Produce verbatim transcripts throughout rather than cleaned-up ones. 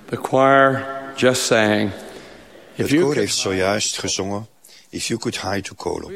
The choir just sang. Het koor heeft zojuist gezongen If You Could Hide to Kolob.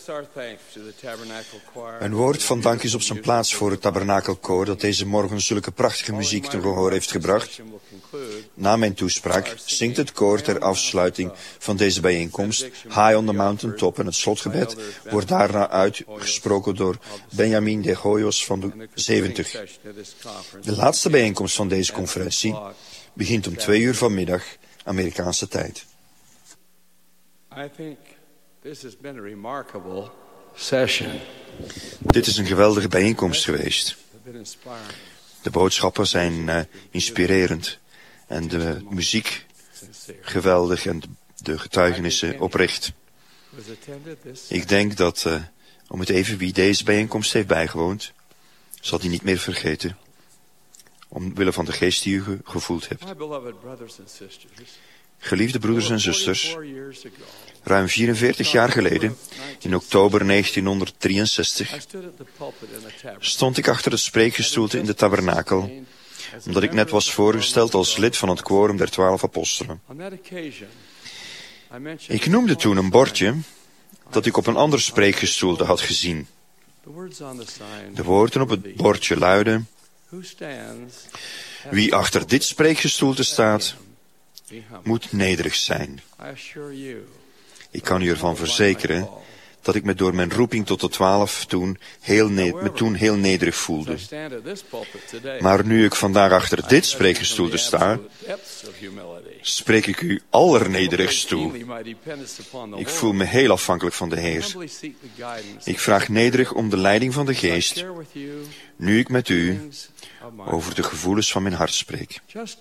Een woord van dank is op zijn plaats voor het tabernakelkoor dat deze morgen zulke prachtige muziek ten gehoor heeft gebracht. Na mijn toespraak zingt het koor ter afsluiting van deze bijeenkomst High on the Mountain Top en het slotgebed wordt daarna uitgesproken door Benjamin de Hoyos van de zeventig. De laatste bijeenkomst van deze conferentie begint om twee uur vanmiddag Amerikaanse tijd. I think this has been a remarkable session. Dit is een geweldige bijeenkomst geweest. De boodschappen zijn uh, inspirerend en de muziek geweldig en de getuigenissen oprecht. Ik denk dat, uh, om het even wie deze bijeenkomst heeft bijgewoond, zal die niet meer vergeten, omwille van de geest die u ge- gevoeld hebt. Geliefde broeders en zusters, ruim vierenveertig jaar geleden, in oktober negentienhonderddrieënzestig, stond ik achter het spreekgestoelte in de tabernakel, omdat ik net was voorgesteld als lid van het quorum der twaalf apostelen. Ik noemde toen een bordje dat ik op een ander spreekgestoelte had gezien. De woorden op het bordje luiden: wie achter dit spreekgestoelte staat, moet nederig zijn. Ik kan u ervan verzekeren dat ik me door mijn roeping tot de twaalf toen heel ne- me toen heel nederig voelde. Maar nu ik vandaag achter dit spreekgestoelte sta, spreek ik u allernederigst toe. Ik voel me heel afhankelijk van de Heer. Ik vraag nederig om de leiding van de Geest, nu ik met u over de gevoelens van mijn hart spreek.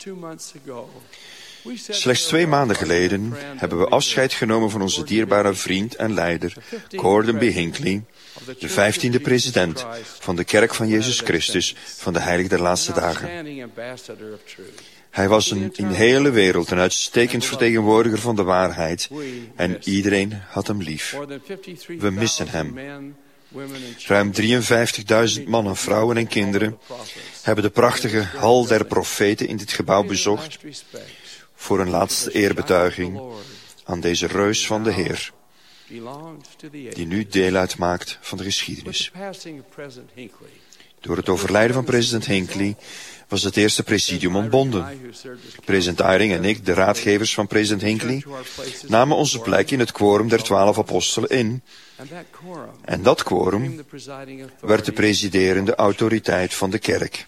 Slechts twee maanden geleden hebben we afscheid genomen van onze dierbare vriend en leider, Gordon B. Hinckley, de vijftiende president van de Kerk van Jezus Christus van de Heilig der Laatste Dagen. Hij was een, in de hele wereld een uitstekend vertegenwoordiger van de waarheid en iedereen had hem lief. We missen hem. Ruim drieënvijftigduizend mannen, vrouwen en kinderen hebben de prachtige hal der profeten in dit gebouw bezocht voor een laatste eerbetuiging aan deze reus van de Heer, die nu deel uitmaakt van de geschiedenis. Door het overlijden van president Hinckley was het eerste presidium ontbonden. President Eyring en ik, de raadgevers van president Hinckley, namen onze plek in het quorum der twaalf apostelen in. En dat quorum werd de presiderende autoriteit van de kerk.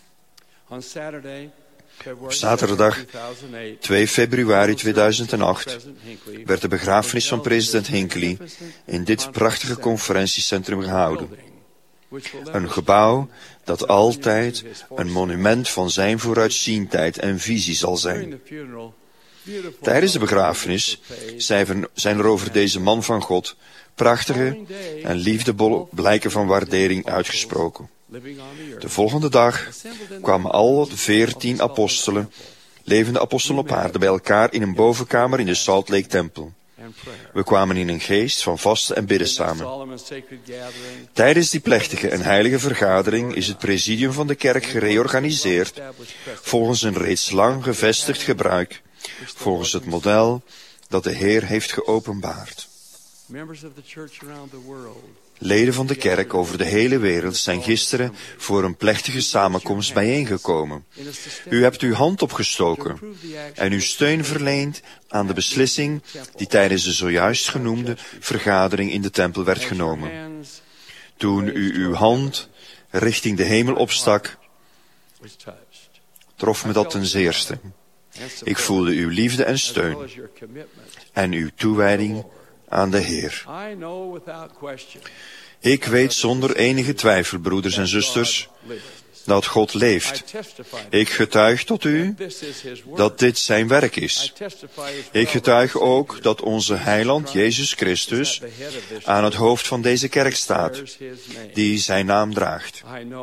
Op zaterdag twee februari tweeduizend acht werd de begrafenis van president Hinckley in dit prachtige conferentiecentrum gehouden. Een gebouw dat altijd een monument van zijn vooruitziendheid en visie zal zijn. Tijdens de begrafenis zijn er over deze man van God prachtige en liefdevolle blijken van waardering uitgesproken. De volgende dag kwamen al de veertien apostelen, levende apostelen op aarde, bij elkaar in een bovenkamer in de Salt Lake Tempel. We kwamen in een geest van vasten en bidden samen. Tijdens die plechtige en heilige vergadering is het presidium van de kerk gereorganiseerd volgens een reeds lang gevestigd gebruik, volgens het model dat de Heer heeft geopenbaard. Leden van de kerk over de hele wereld zijn gisteren voor een plechtige samenkomst bijeengekomen. U hebt uw hand opgestoken en uw steun verleend aan de beslissing die tijdens de zojuist genoemde vergadering in de tempel werd genomen. Toen u uw hand richting de hemel opstak, trof me dat ten zeerste. Ik voelde uw liefde en steun en uw toewijding aan de Heer. Ik weet zonder enige twijfel, broeders en zusters, dat God leeft. Ik getuig tot u dat dit zijn werk is. Ik getuig ook dat onze heiland Jezus Christus aan het hoofd van deze kerk staat, die zijn naam draagt.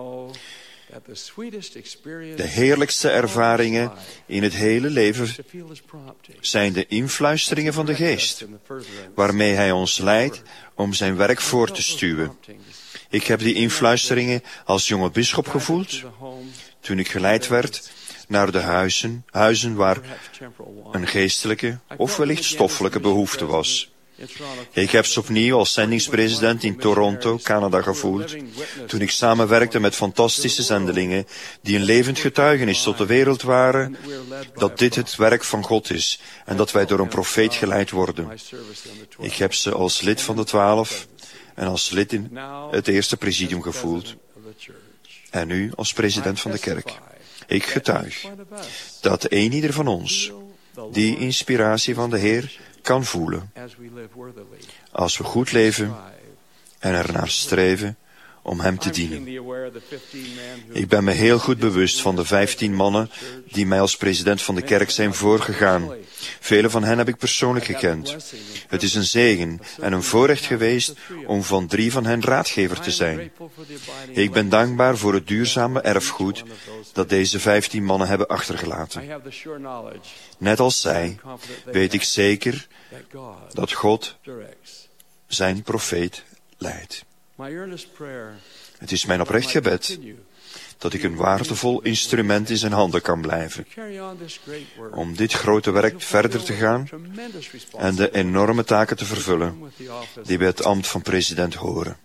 De heerlijkste ervaringen in het hele leven zijn de influisteringen van de Geest, waarmee Hij ons leidt om zijn werk voor te stuwen. Ik heb die influisteringen als jonge bisschop gevoeld, toen ik geleid werd naar de huizen, huizen waar een geestelijke of wellicht stoffelijke behoefte was. Ik heb ze opnieuw als zendingspresident in Toronto, Canada gevoeld, toen ik samenwerkte met fantastische zendelingen die een levend getuigenis tot de wereld waren, dat dit het werk van God is en dat wij door een profeet geleid worden. Ik heb ze als lid van de twaalf en als lid in het eerste presidium gevoeld en nu als president van de kerk. Ik getuig dat een ieder van ons die inspiratie van de Heer kan voelen als we goed leven en ernaar streven om Hem te dienen. Ik ben me heel goed bewust van de vijftien mannen die mij als president van de kerk zijn voorgegaan. Vele van hen heb ik persoonlijk gekend. Het is een zegen en een voorrecht geweest om van drie van hen raadgever te zijn. Ik ben dankbaar voor het duurzame erfgoed dat deze vijftien mannen hebben achtergelaten. Net als zij weet ik zeker dat God zijn profeet leidt. Het is mijn oprecht gebed dat ik een waardevol instrument in zijn handen kan blijven, om dit grote werk verder te gaan en de enorme taken te vervullen die bij het ambt van president horen.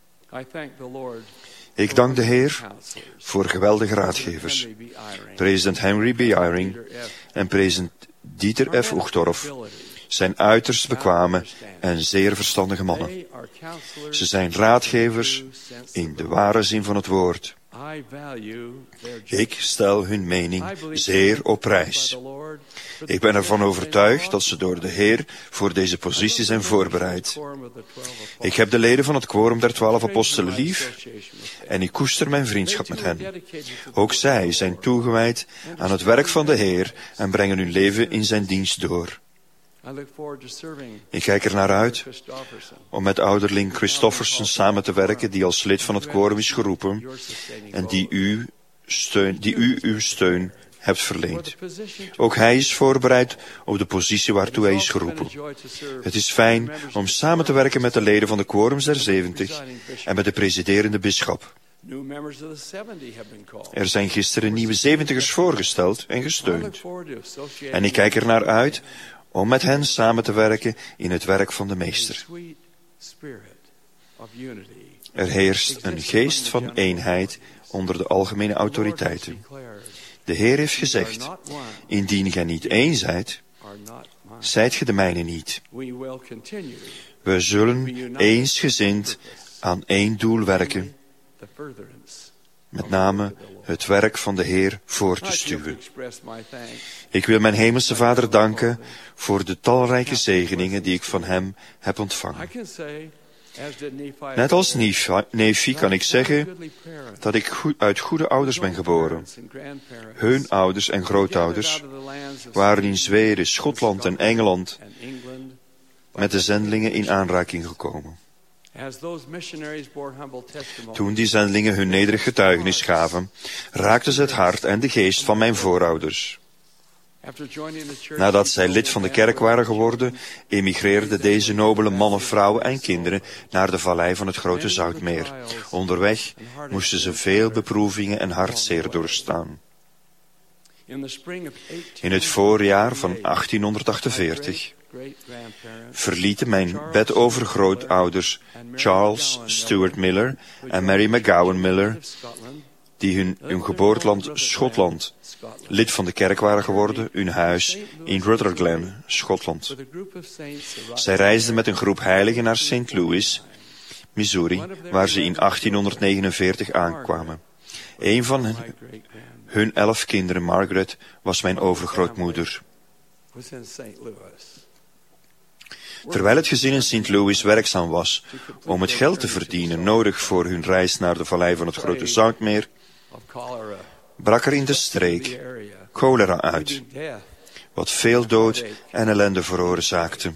Ik dank de Heer voor geweldige raadgevers, president Henry B. Eyring en president Dieter F. Uchtdorf, zijn uiterst bekwame en zeer verstandige mannen. Ze zijn raadgevers in de ware zin van het woord. Ik stel hun mening zeer op prijs. Ik ben ervan overtuigd dat ze door de Heer voor deze positie zijn voorbereid. Ik heb de leden van het quorum der twaalf apostelen lief en ik koester mijn vriendschap met hen. Ook zij zijn toegewijd aan het werk van de Heer en brengen hun leven in zijn dienst door. Ik kijk er naar uit om met ouderling Christofferson samen te werken, die als lid van het quorum is geroepen en die u, steun, die u uw steun hebt verleend. Ook hij is voorbereid op de positie waartoe hij is geroepen. Het is fijn om samen te werken met de leden van de quorums der zeventig en met de presiderende bisschop. Er zijn gisteren nieuwe zeventigers voorgesteld en gesteund. En ik kijk er naar uit om met hen samen te werken in het werk van de Meester. Er heerst een geest van eenheid onder de algemene autoriteiten. De Heer heeft gezegd, indien gij niet één zijt, zijt ge de mijne niet. We zullen eensgezind aan één doel werken, met name het werk van de Heer voor te stuwen. Ik wil mijn hemelse Vader danken voor de talrijke zegeningen die ik van Hem heb ontvangen. Net als Nefi kan ik zeggen dat ik goed, uit goede ouders ben geboren. Hun ouders en grootouders waren in Zweden, Schotland en Engeland met de zendelingen in aanraking gekomen. Toen die zendelingen hun nederig getuigenis gaven, raakten ze het hart en de geest van mijn voorouders. Nadat zij lid van de kerk waren geworden, emigreerden deze nobele mannen, vrouwen en kinderen naar de vallei van het grote Zoutmeer. Onderweg moesten ze veel beproevingen en hartzeer doorstaan. In het voorjaar van achttienhonderdachtenveertig verlieten mijn bedovergrootouders Charles Stuart Miller en Mary McGowan Miller, die hun, hun geboorteland Schotland, lid van de kerk waren geworden, hun huis in Rutherglen, Schotland. Zij reisden met een groep heiligen naar Saint Louis, Missouri, waar ze in achttienhonderdnegenenveertig aankwamen. Een van hun, hun elf kinderen, Margaret, was mijn overgrootmoeder. Terwijl het gezin in Saint Louis werkzaam was om het geld te verdienen nodig voor hun reis naar de vallei van het grote Zoutmeer, brak er in de streek cholera uit, wat veel dood en ellende veroorzaakte.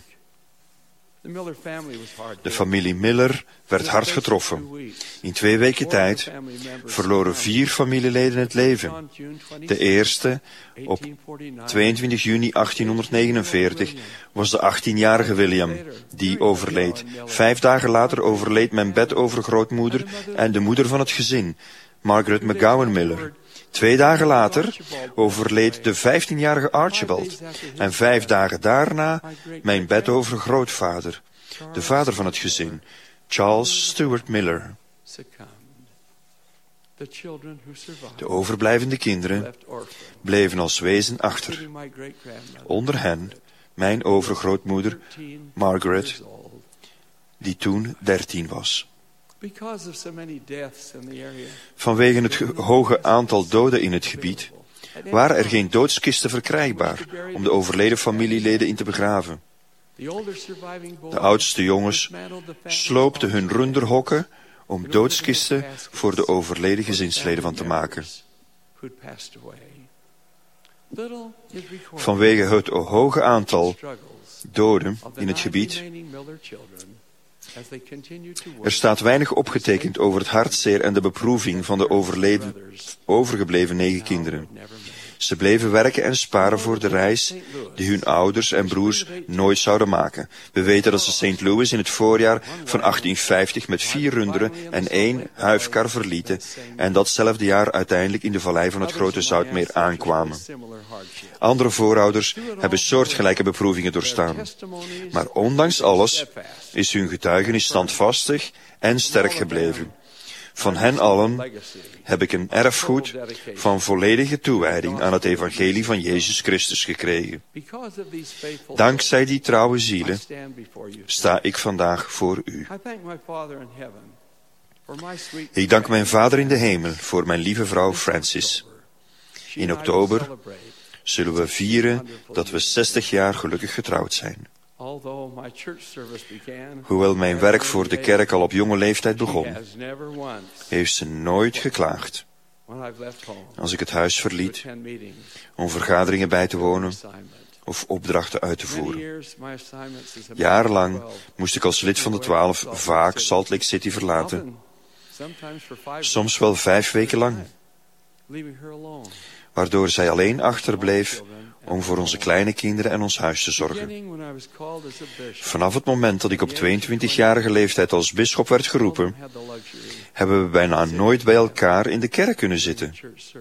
De familie Miller werd hard getroffen. In twee weken tijd verloren vier familieleden het leven. De eerste, op tweeëntwintig juni achttienhonderdnegenenveertig, was de achttienjarige William, die overleed. Vijf dagen later overleed mijn bedovergrootmoeder en de moeder van het gezin, Margaret McGowan Miller, Twee dagen later overleed de vijftienjarige Archibald en vijf dagen daarna mijn bedovergrootvader, de vader van het gezin, Charles Stuart Miller. De overblijvende kinderen bleven als wezen achter. Onder hen mijn overgrootmoeder, Margaret, die toen dertien was. Vanwege het hoge aantal doden in het gebied waren er geen doodskisten verkrijgbaar om de overleden familieleden in te begraven. De oudste jongens sloopten hun runderhokken om doodskisten voor de overleden gezinsleden van te maken. Vanwege het hoge aantal doden in het gebied er staat weinig opgetekend over het hartzeer en de beproeving van de overleden, overgebleven negen kinderen. Ze bleven werken en sparen voor de reis die hun ouders en broers nooit zouden maken. We weten dat ze Saint Louis in het voorjaar van achttienvijftig met vier runderen en één huifkar verlieten en datzelfde jaar uiteindelijk in de vallei van het Grote Zoutmeer aankwamen. Andere voorouders hebben soortgelijke beproevingen doorstaan. Maar ondanks alles is hun getuigenis standvastig en sterk gebleven. Van hen allen heb ik een erfgoed van volledige toewijding aan het evangelie van Jezus Christus gekregen. Dankzij die trouwe zielen sta ik vandaag voor u. Ik dank mijn Vader in de hemel voor mijn lieve vrouw Francis. In oktober zullen we vieren dat we zestig jaar gelukkig getrouwd zijn. Hoewel mijn werk voor de kerk al op jonge leeftijd begon, heeft ze nooit geklaagd. Als ik het huis verliet om vergaderingen bij te wonen of opdrachten uit te voeren. Jarenlang moest ik als lid van de twaalf vaak Salt Lake City verlaten. Soms wel vijf weken lang. Waardoor zij alleen achterbleef om voor onze kleine kinderen en ons huis te zorgen. Vanaf het moment dat ik op tweeëntwintigjarige leeftijd als bisschop werd geroepen, hebben we bijna nooit bij elkaar in de kerk kunnen zitten.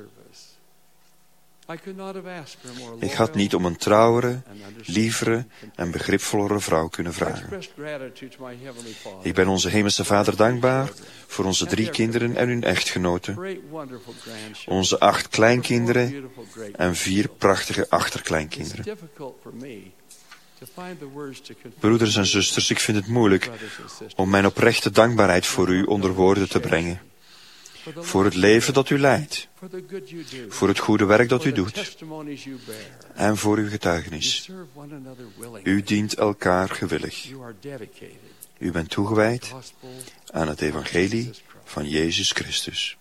Ik had niet om een trouwere, lievere en begripvollere vrouw kunnen vragen. Ik ben onze hemelse Vader dankbaar voor onze drie kinderen en hun echtgenoten, onze acht kleinkinderen en vier prachtige achterkleinkinderen. Broeders en zusters, ik vind het moeilijk om mijn oprechte dankbaarheid voor u onder woorden te brengen. Voor het leven dat u leidt, voor het goede werk dat u doet en voor uw getuigenis. U dient elkaar gewillig. U bent toegewijd aan het evangelie van Jezus Christus.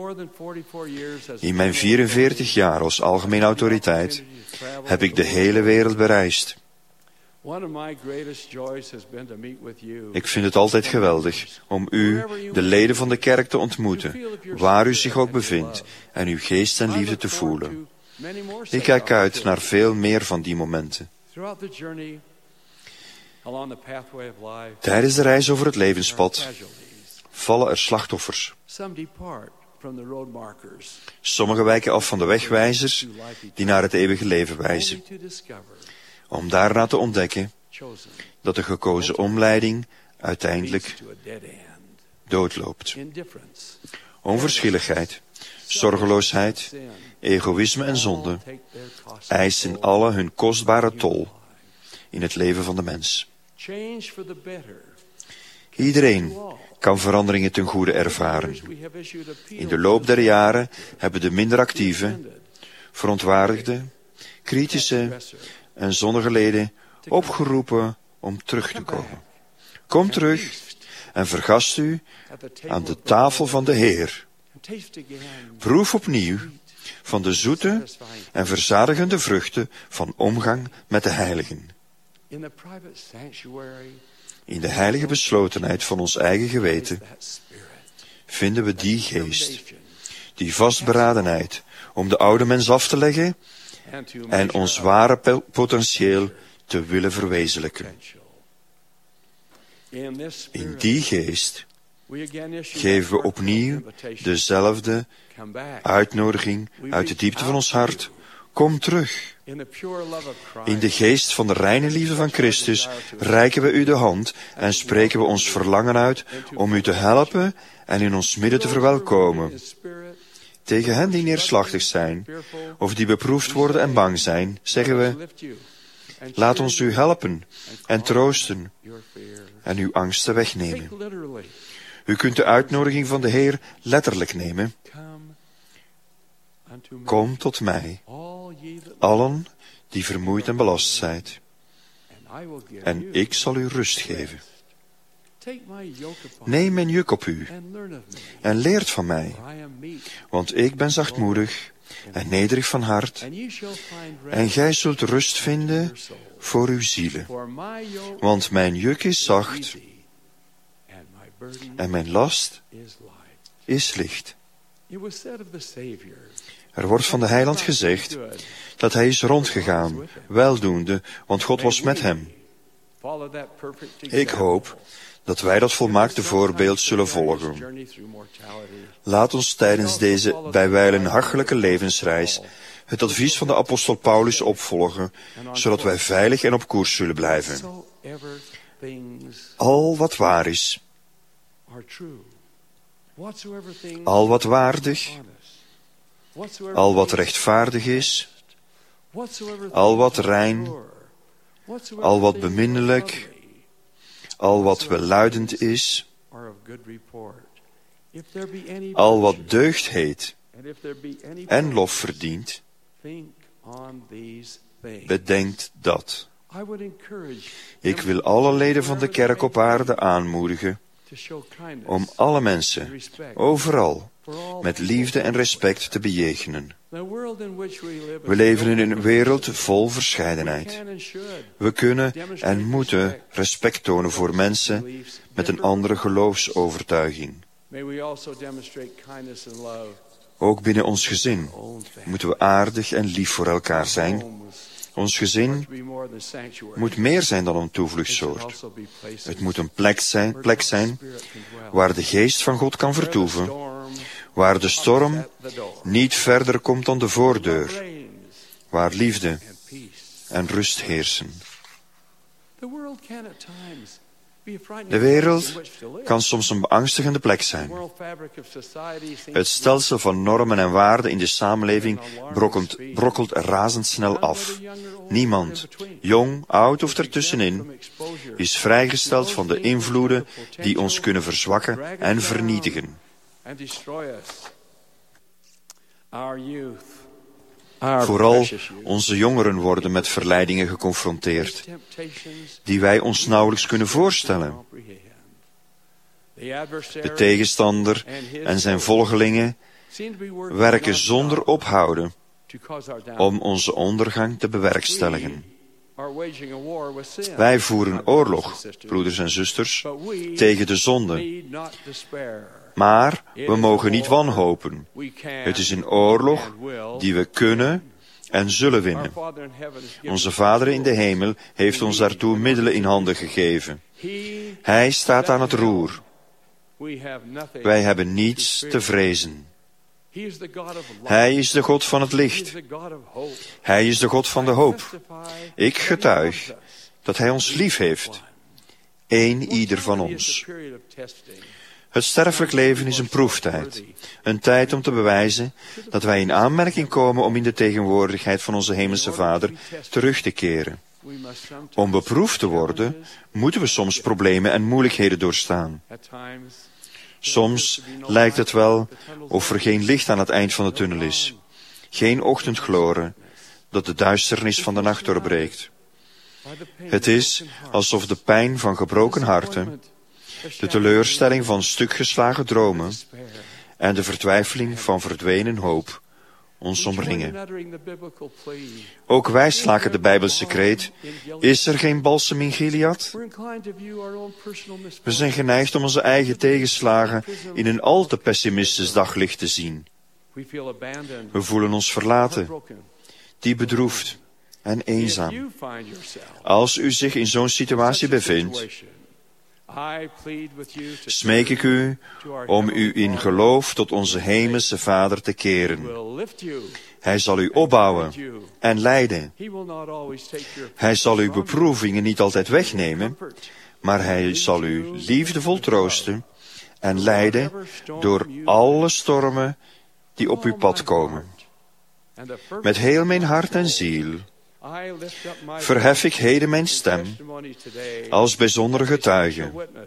In mijn vierenveertig jaar als algemene autoriteit heb ik de hele wereld bereisd. Ik vind het altijd geweldig om u, de leden van de kerk, te ontmoeten, waar u zich ook bevindt, en uw geest en liefde te voelen. Ik kijk uit naar veel meer van die momenten. Tijdens de reis over het levenspad vallen er slachtoffers. Sommigen wijken af van de wegwijzers die naar het eeuwige leven wijzen, om daarna te ontdekken dat de gekozen omleiding uiteindelijk doodloopt. Onverschilligheid, zorgeloosheid, egoïsme en zonde eisen alle hun kostbare tol in het leven van de mens. Iedereen kan veranderingen ten goede ervaren. In de loop der jaren hebben de minder actieve, verontwaardigde, kritische en zonnige leden opgeroepen om terug te komen. Kom terug en vergast u aan de tafel van de Heer. Proef opnieuw van de zoete en verzadigende vruchten van omgang met de heiligen. In de heilige beslotenheid van ons eigen geweten vinden we die geest, die vastberadenheid om de oude mens af te leggen en ons ware potentieel te willen verwezenlijken. In die geest geven we opnieuw dezelfde uitnodiging uit de diepte van ons hart. Kom terug. In de geest van de reine liefde van Christus reiken we u de hand en spreken we ons verlangen uit om u te helpen en in ons midden te verwelkomen. Tegen hen die neerslachtig zijn, of die beproefd worden en bang zijn, zeggen we, laat ons u helpen en troosten en uw angsten wegnemen. U kunt de uitnodiging van de Heer letterlijk nemen. Kom tot mij, allen die vermoeid en belast zijt, en ik zal u rust geven. Neem mijn juk op u en leert van mij, want ik ben zachtmoedig en nederig van hart, en gij zult rust vinden voor uw zielen. Want mijn juk is zacht en mijn last is licht. Er wordt van de Heiland gezegd dat hij is rondgegaan, weldoende, want God was met hem. Ik hoop dat wij dat volmaakte voorbeeld zullen volgen. Laat ons tijdens deze bijwijlen hachelijke levensreis het advies van de apostel Paulus opvolgen, zodat wij veilig en op koers zullen blijven. Al wat waar is, al wat waardig, al wat rechtvaardig is, al wat rein, al wat beminnelijk, al wat welluidend is, al wat deugd heet en lof verdient, bedenkt dat. Ik wil alle leden van de kerk op aarde aanmoedigen om alle mensen, overal, met liefde en respect te bejegenen. We leven in een wereld vol verscheidenheid. We kunnen en moeten respect tonen voor mensen met een andere geloofsovertuiging. Ook binnen ons gezin moeten we aardig en lief voor elkaar zijn. Ons gezin moet meer zijn dan een toevluchtsoord. Het moet een plek zijn, plek zijn waar de geest van God kan vertoeven, waar de storm niet verder komt dan de voordeur, waar liefde en rust heersen. De wereld kan soms een beangstigende plek zijn. Het stelsel van normen en waarden in de samenleving brokkelt, brokkelt razendsnel af. Niemand, jong, oud of ertussenin, is vrijgesteld van de invloeden die ons kunnen verzwakken en vernietigen. Vooral onze jongeren worden met verleidingen geconfronteerd, die wij ons nauwelijks kunnen voorstellen. De tegenstander en zijn volgelingen werken zonder ophouden om onze ondergang te bewerkstelligen. Wij voeren oorlog, broeders en zusters, tegen de zonde. Maar we mogen niet wanhopen. Het is een oorlog die we kunnen en zullen winnen. Onze Vader in de hemel heeft ons daartoe middelen in handen gegeven. Hij staat aan het roer. Wij hebben niets te vrezen. Hij is de God van het licht. Hij is de God van de hoop. Ik getuig dat Hij ons lief heeft. Eén ieder van ons. Het sterfelijk leven is een proeftijd. Een tijd om te bewijzen dat wij in aanmerking komen om in de tegenwoordigheid van onze Hemelse Vader terug te keren. Om beproefd te worden, moeten we soms problemen en moeilijkheden doorstaan. Soms lijkt het wel of er geen licht aan het eind van de tunnel is. Geen ochtendgloren dat de duisternis van de nacht doorbreekt. Het is alsof de pijn van gebroken harten, de teleurstelling van stukgeslagen dromen en de vertwijfeling van verdwenen hoop ons omringen. Ook wij slaken de Bijbelse kreet: is er geen balsem in Gilead? We zijn geneigd om onze eigen tegenslagen in een al te pessimistisch daglicht te zien. We voelen ons verlaten, diep bedroefd en eenzaam. Als u zich in zo'n situatie bevindt, smeek ik u om u in geloof tot onze hemelse Vader te keren. Hij zal u opbouwen en leiden. Hij zal uw beproevingen niet altijd wegnemen, maar hij zal u liefdevol troosten en leiden door alle stormen die op uw pad komen. Met heel mijn hart en ziel verhef ik heden mijn stem als bijzondere getuige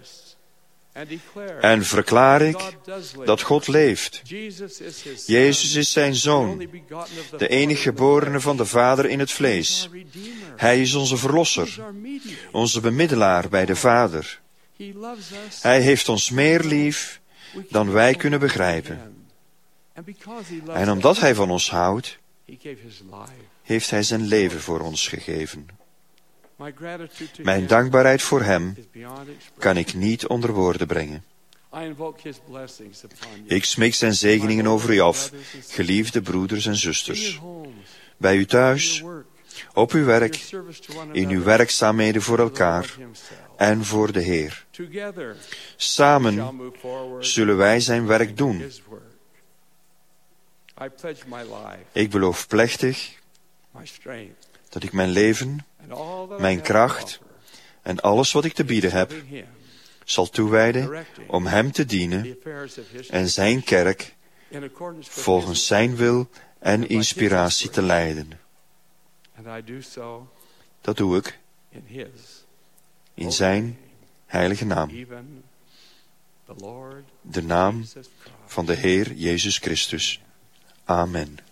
en verklaar ik dat God leeft. Jezus is zijn Zoon, de enige geborene van de Vader in het vlees. Hij is onze Verlosser, onze bemiddelaar bij de Vader. Hij heeft ons meer lief dan wij kunnen begrijpen. En omdat Hij van ons houdt, heeft Hij zijn leven voor ons gegeven. Mijn dankbaarheid voor Hem kan ik niet onder woorden brengen. Ik smeek zijn zegeningen over u af, geliefde broeders en zusters. Bij u thuis, op uw werk, in uw werkzaamheden voor elkaar en voor de Heer. Samen zullen wij zijn werk doen. Ik beloof plechtig dat ik mijn leven, mijn kracht en alles wat ik te bieden heb, zal toewijden om Hem te dienen en Zijn kerk volgens Zijn wil en inspiratie te leiden. Dat doe ik in Zijn heilige naam, de naam van de Heer Jezus Christus. Amen.